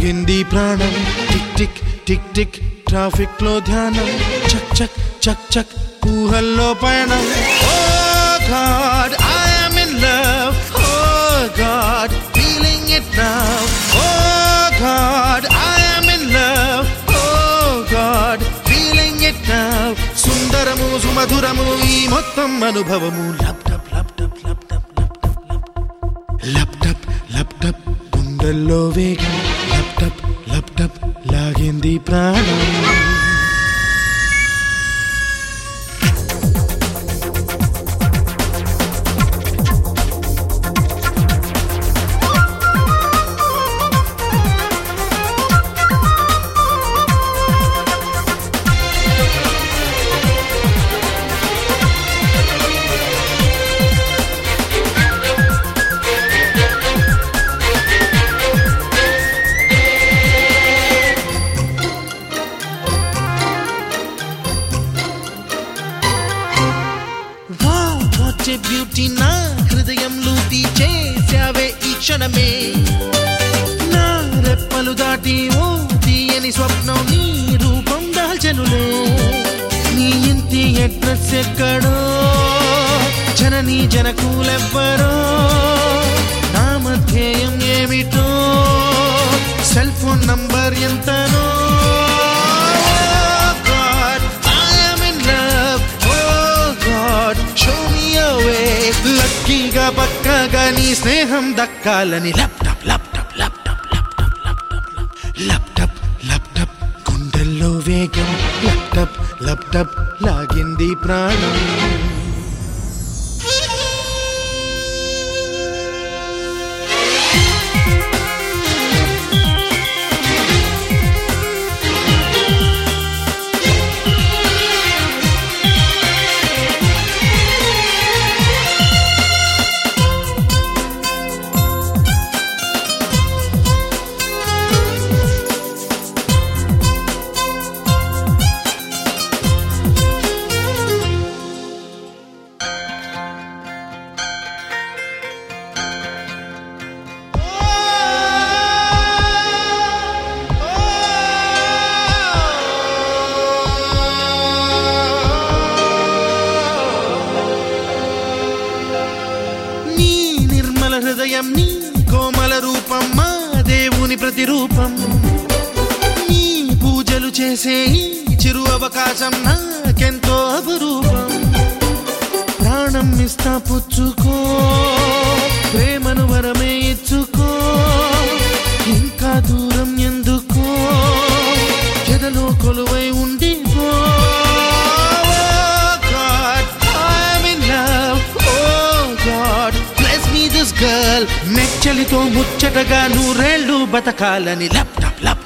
లాగింది ప్రాణం tick tick tick tick traffic లో ధ్యానం చక్ చక్ చక్ చక్ ఊహల్లో పయనం oh god I am in love oh god feeling it now oh god I am in love oh god feeling it now సుందరము సుమధురము ఈ మొత్తం అనుభవము లప్ టప్ లప్ టప్ లప్ టప్ లప్ టప్ లప్ టప్ గుండెల్లో వేగం లప్ టప్ లప్ టప్ లాగింది ప్రాణం బ్యూటీ నా హృదయం లూటి చేసావే ఈ క్షణమే నా రెప్పలు దాటి ఓ తీయని స్వప్నం నీ రూపం దాల్చెనులే నీ ఇంటి అడ్రస్ ఎక్కడో జననీ జనకులెవ్వరో నామధేయం ఏమిటో సెల్ ఫోన్ నంబర్ ఎంతనో లక్కీగా పక్కగా నీ స్నేహం దక్కాలని లప్ టప్ లప్ టప్ లప్ టప్ లప్ టప్ లప్ టప్ లప్ టప్ లప్ టప్ గుండెల్లో వేగం లప్ టప్ లప్ టప్ లాగింది ప్రాణం హృదయం నీ కోమల రూపం మా దేవుని ప్రతిరూపం నీ పూజలు చేసే చిరు అవకాశం నాకెంతో అపురూపం ప్రాణం ఇస్తా పుచ్చుకో ప్రేమను వరమే ఇచ్చుకో ఇంకా దూరం ఎందుకో ఎదలో కొలువై ఉండిపో గర్ల్ నెచ్చలితో ముచ్చటగా నూరేళ్ళు బతకాలని లప్ టప్ లప్